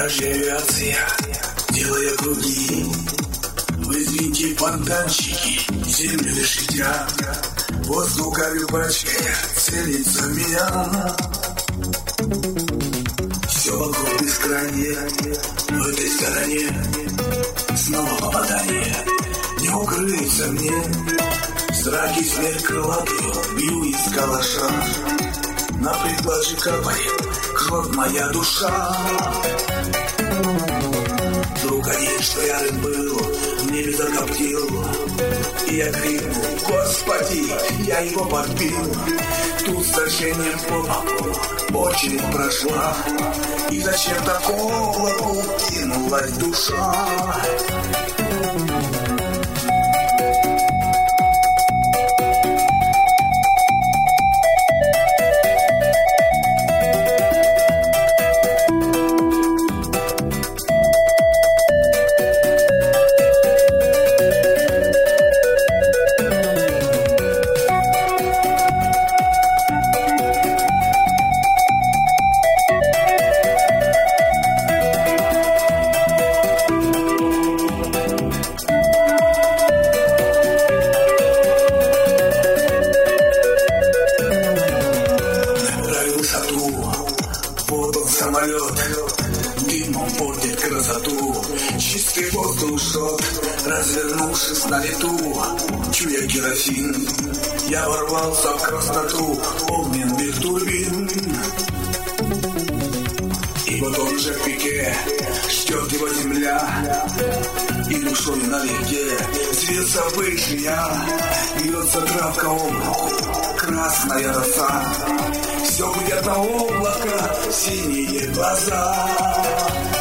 Вражья авиация, делая круги, выдвиньте фонтанчики, землю лишитя, воздухами пачкая, целится в меня. Все вокруг бескрайнее, в этой стороне снова попадание, не укрыться мне. Зраки смерть крылатую, бью из калаша, на приклад капает кровь моя душа. Вдруг один, что ярым был, в небе закоптил, и я крикнул: Господи, я его подбил. Тут сожжением по боку очередь прошла, и зачем-то к облаку кинулась душа. Вот он самолет, дымом портит красоту, чистый воздух жжет, развернувшись на лету. Чуя керосин, я ворвался в красноту, огнен без турбин. И вот он же в пике, ждет его земля, и душой налегке взвился выше я. Бьется травка облаку, красная роса, все где-то облако, синие глаза.